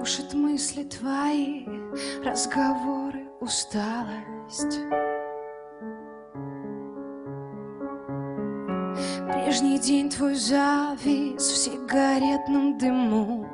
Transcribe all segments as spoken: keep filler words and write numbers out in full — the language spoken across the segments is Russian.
Душат мысли твои, разговоры, усталость. Прежний день твой завис в сигаретном дыму.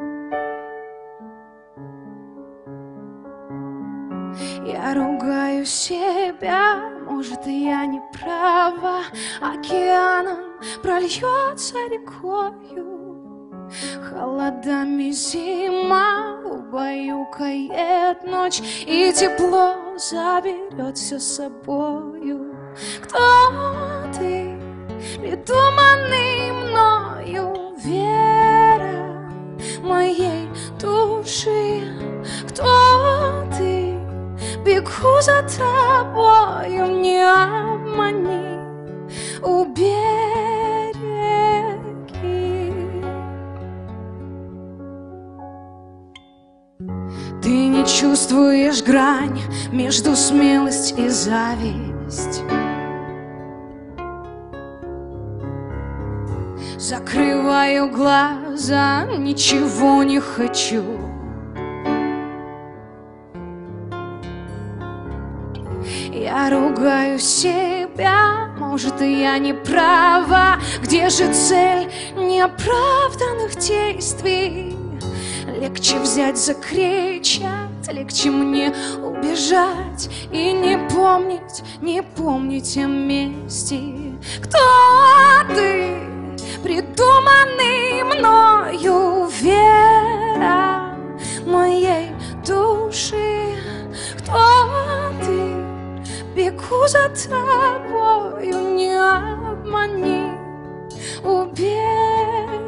Я ругаю себя, может, и я не права. Океаном прольется рекою, холодами зима убаюкает ночь, и тепло заберет все с собою. Кто ты, придуманный мною, вера моей души? Кто ты? Бегу за тобою, не обмани у береги. Ты не чувствуешь грань между смелость и зависть. Закрываю глаза, ничего не хочу. Я ругаю себя, может, и я не права. Где же цель неоправданных действий? Легче взять, закричать, легче мне убежать и не помнить, не помнить о мести. Кто ты, придуманный мною, вера моей души? Кто ты? Бегу за тобою, не обмани у берега.